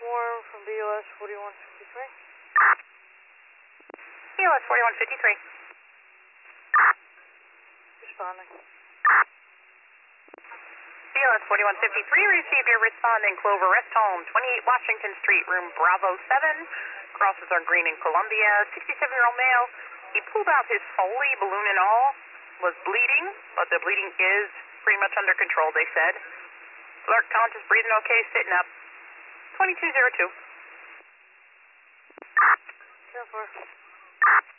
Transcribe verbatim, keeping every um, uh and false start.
more from B O S forty-one fifty-three. B O S forty-one fifty-three. Responding. B O S forty-one fifty-three, receive your responding Clover Rest Home, twenty-eight Washington Street, room Bravo seven. Crosses are green in Columbia. sixty-seven-year-old male. He pulled out his Foley, balloon and all. Was bleeding, but the bleeding is pretty much under control, they said. Alert conscious, breathing okay, sitting up. twenty-two oh two. ten four.